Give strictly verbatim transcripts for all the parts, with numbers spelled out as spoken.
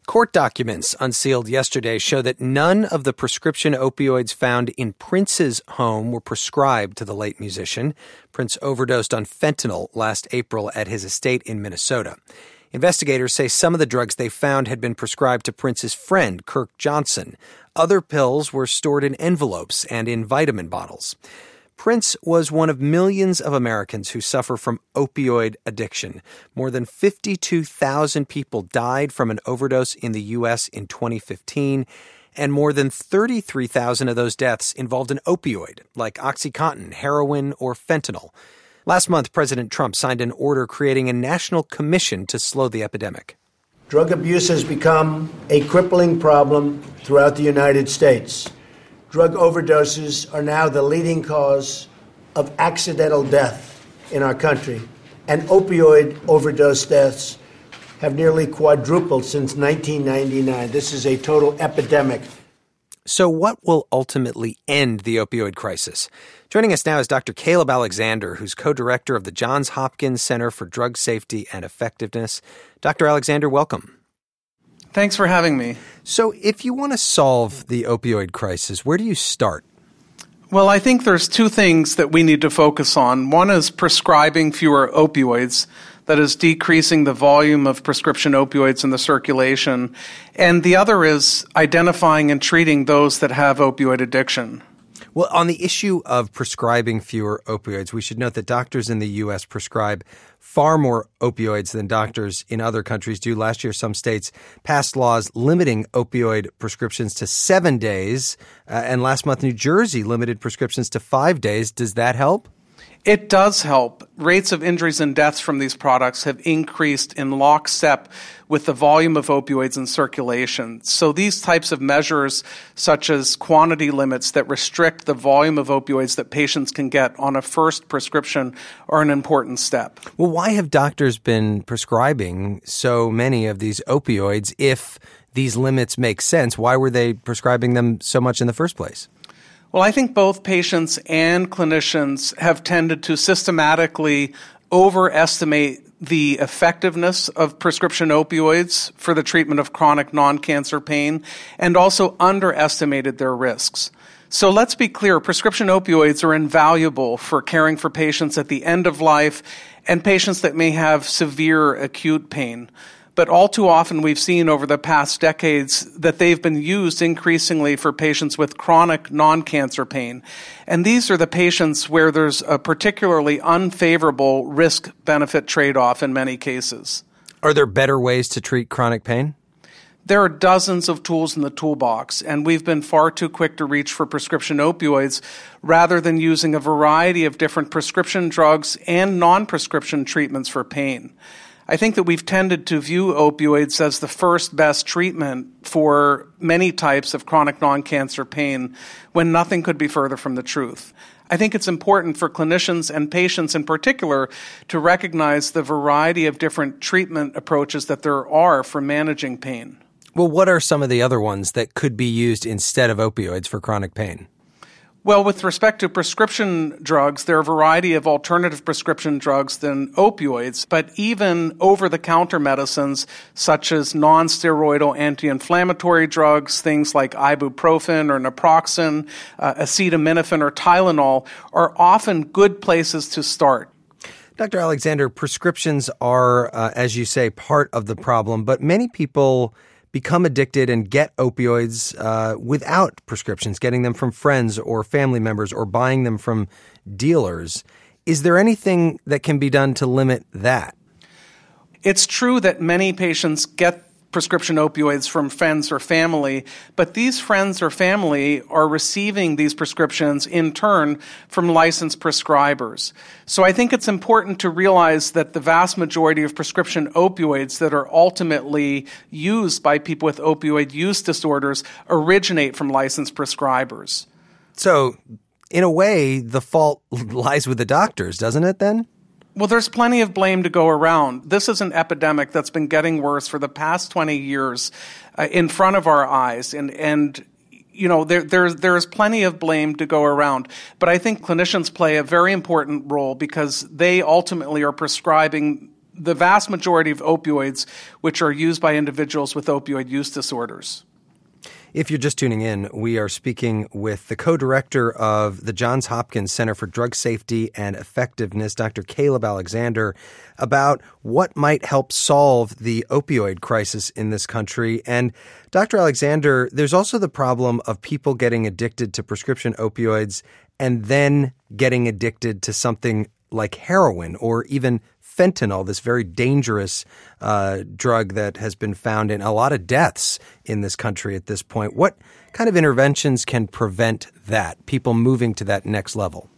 Court documents unsealed yesterday show that none of the prescription opioids found in Prince's home were prescribed to the late musician. Prince overdosed on fentanyl last April at his estate in Minnesota. Investigators say some of the drugs they found had been prescribed to Prince's friend, Kirk Johnson. Other pills were stored in envelopes and in vitamin bottles. Prince was one of millions of Americans who suffer from opioid addiction. More than fifty-two thousand people died from an overdose in the U S in twenty fifteen, and more than thirty-three thousand of those deaths involved an opioid, like OxyContin, heroin, or fentanyl. Last month, President Trump signed an order creating a national commission to slow the epidemic. Drug abuse has become a crippling problem throughout the United States. Drug overdoses are now the leading cause of accidental death in our country, and opioid overdose deaths have nearly quadrupled since nineteen ninety-nine. This is a total epidemic. So what will ultimately end the opioid crisis? Joining us now is Doctor Caleb Alexander, who's co-director of the Johns Hopkins Center for Drug Safety and Effectiveness. Doctor Alexander, welcome. Thanks for having me. So if you want to solve the opioid crisis, where do you start? Well, I think there's two things that we need to focus on. One is prescribing fewer opioids, that is decreasing the volume of prescription opioids in the circulation. And the other is identifying and treating those that have opioid addiction. Well, on the issue of prescribing fewer opioids, we should note that doctors in the U S prescribe far more opioids than doctors in other countries do. Last year, some states passed laws limiting opioid prescriptions to seven days. Uh, and last month, New Jersey limited prescriptions to five days. Does that help? It does help. Rates of injuries and deaths from these products have increased in lockstep with the volume of opioids in circulation. So these types of measures, such as quantity limits that restrict the volume of opioids that patients can get on a first prescription, are an important step. Well, why have doctors been prescribing so many of these opioids if these limits make sense? Why were they prescribing them so much in the first place? Well, I think both patients and clinicians have tended to systematically overestimate the effectiveness of prescription opioids for the treatment of chronic non-cancer pain and also underestimated their risks. So let's be clear, prescription opioids are invaluable for caring for patients at the end of life and patients that may have severe acute pain. But all too often we've seen over the past decades that they've been used increasingly for patients with chronic non-cancer pain. And these are the patients where there's a particularly unfavorable risk-benefit trade-off in many cases. Are there better ways to treat chronic pain? There are dozens of tools in the toolbox, and we've been far too quick to reach for prescription opioids rather than using a variety of different prescription drugs and non-prescription treatments for pain. I think that we've tended to view opioids as the first best treatment for many types of chronic non-cancer pain when nothing could be further from the truth. I think it's important for clinicians and patients in particular to recognize the variety of different treatment approaches that there are for managing pain. Well, what are some of the other ones that could be used instead of opioids for chronic pain? Well, with respect to prescription drugs, there are a variety of alternative prescription drugs than opioids, but even over-the-counter medicines such as non-steroidal anti-inflammatory drugs, things like ibuprofen or naproxen, uh, acetaminophen or Tylenol, are often good places to start. Doctor Alexander, prescriptions are, uh, as you say, part of the problem, but many people become addicted and get opioids uh, without prescriptions, getting them from friends or family members or buying them from dealers. Is there anything that can be done to limit that? It's true that many patients get prescription opioids from friends or family, but these friends or family are receiving these prescriptions in turn from licensed prescribers. So I think it's important to realize that the vast majority of prescription opioids that are ultimately used by people with opioid use disorders originate from licensed prescribers. So, in a way, the fault lies with the doctors, doesn't it then? Well, there's plenty of blame to go around. This is an epidemic that's been getting worse for the past twenty years uh, in front of our eyes. And, and you know, there, there's, there's plenty of blame to go around. But I think clinicians play a very important role because they ultimately are prescribing the vast majority of opioids which are used by individuals with opioid use disorders. If you're just tuning in, we are speaking with the co-director of the Johns Hopkins Center for Drug Safety and Effectiveness, Doctor Caleb Alexander, about what might help solve the opioid crisis in this country. And Doctor Alexander, there's also the problem of people getting addicted to prescription opioids and then getting addicted to something like heroin or even fentanyl, this very dangerous uh, drug that has been found in a lot of deaths in this country at this point. What kind of interventions can prevent that, people moving to that next level?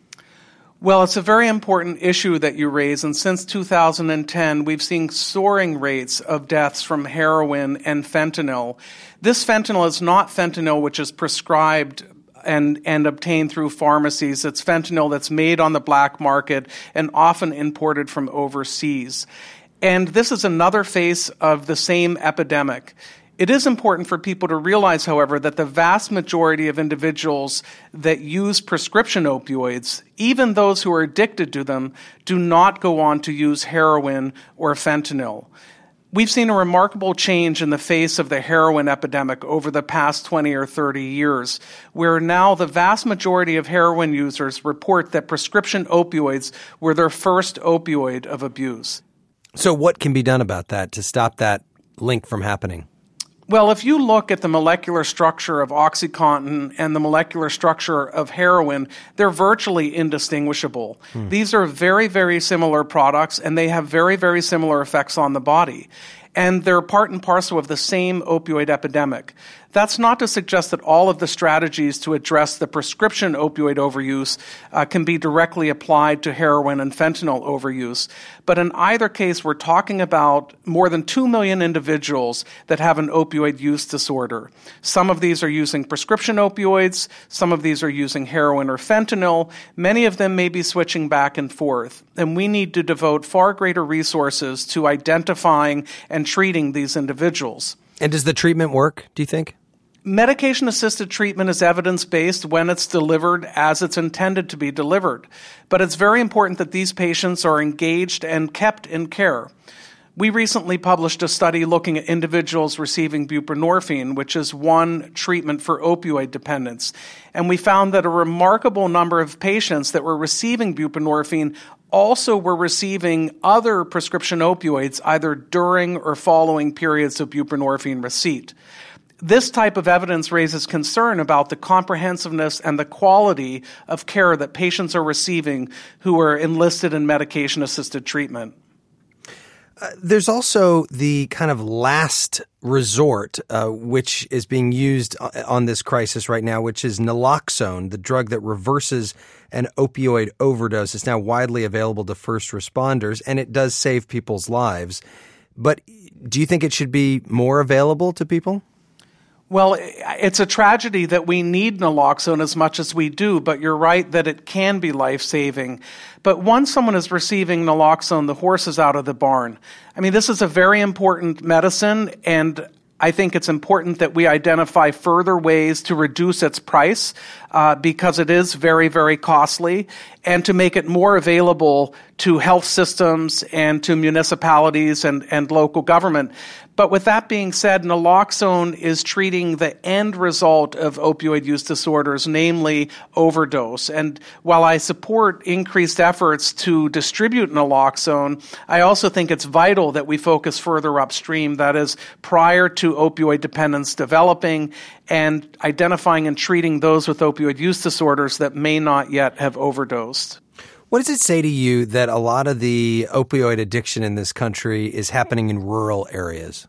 Well, it's a very important issue that you raise, and since two thousand ten, we've seen soaring rates of deaths from heroin and fentanyl. This fentanyl is not fentanyl which is prescribed and and obtained through pharmacies. It's fentanyl that's made on the black market and often imported from overseas. And this is another face of the same epidemic. It is important for people to realize, however, that the vast majority of individuals that use prescription opioids, even those who are addicted to them, do not go on to use heroin or fentanyl. We've seen a remarkable change in the face of the heroin epidemic over the past twenty or thirty years, where now the vast majority of heroin users report that prescription opioids were their first opioid of abuse. So what can be done about that to stop that link from happening? Well, if you look at the molecular structure of OxyContin and the molecular structure of heroin, they're virtually indistinguishable. Hmm. These are very, very similar products, and they have very, very similar effects on the body. And they're part and parcel of the same opioid epidemic. That's not to suggest that all of the strategies to address the prescription opioid overuse uh, can be directly applied to heroin and fentanyl overuse. But in either case, we're talking about more than two million individuals that have an opioid use disorder. Some of these are using prescription opioids. Some of these are using heroin or fentanyl. Many of them may be switching back and forth. And we need to devote far greater resources to identifying and treating these individuals. And does the treatment work, do you think? Medication-assisted treatment is evidence-based when it's delivered as it's intended to be delivered. But it's very important that these patients are engaged and kept in care. We recently published a study looking at individuals receiving buprenorphine, which is one treatment for opioid dependence. And we found that a remarkable number of patients that were receiving buprenorphine also were receiving other prescription opioids either during or following periods of buprenorphine receipt. This type of evidence raises concern about the comprehensiveness and the quality of care that patients are receiving who are enlisted in medication-assisted treatment. Uh, there's also the kind of last resort, uh, which is being used on this crisis right now, which is naloxone, the drug that reverses an opioid overdose. It's now widely available to first responders, and it does save people's lives. But do you think it should be more available to people? Well, it's a tragedy that we need naloxone as much as we do, but you're right that it can be life-saving. But once someone is receiving naloxone, the horse is out of the barn. I mean, this is a very important medicine, and I think it's important that we identify further ways to reduce its price uh, because it is very, very costly, and to make it more available to health systems and to municipalities and, and local government. But with that being said, naloxone is treating the end result of opioid use disorders, namely overdose. And while I support increased efforts to distribute naloxone, I also think it's vital that we focus further upstream, that is, prior to opioid dependence developing, and identifying and treating those with opioid use disorders that may not yet have overdosed. What does it say to you that a lot of the opioid addiction in this country is happening in rural areas?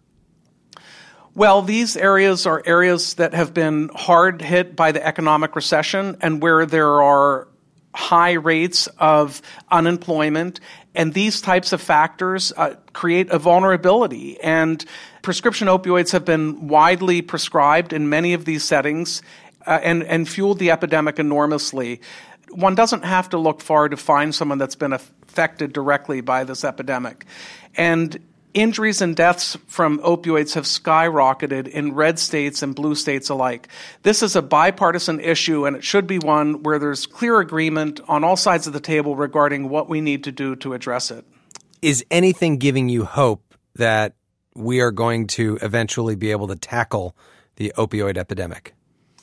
Well, these areas are areas that have been hard hit by the economic recession and where there are high rates of unemployment, and these types of factors uh, create a vulnerability. And prescription opioids have been widely prescribed in many of these settings uh, and, and fueled the epidemic enormously. One doesn't have to look far to find someone that's been affected directly by this epidemic. And injuries and deaths from opioids have skyrocketed in red states and blue states alike. This is a bipartisan issue, and it should be one where there's clear agreement on all sides of the table regarding what we need to do to address it. is anything giving you hope that we are going to eventually be able to tackle the opioid epidemic?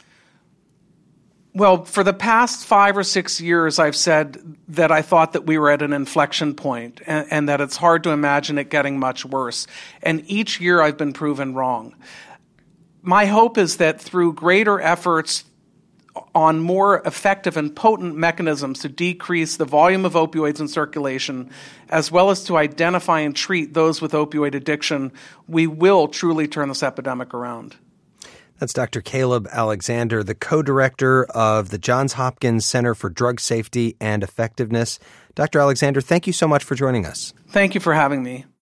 Well, for the past five or six years, I've said that I thought that we were at an inflection point and, and that it's hard to imagine it getting much worse. And each year I've been proven wrong. My hope is that through greater efforts on more effective and potent mechanisms to decrease the volume of opioids in circulation, as well as to identify and treat those with opioid addiction, we will truly turn this epidemic around. That's Doctor Caleb Alexander, the co-director of the Johns Hopkins Center for Drug Safety and Effectiveness. Doctor Alexander, thank you so much for joining us. Thank you for having me.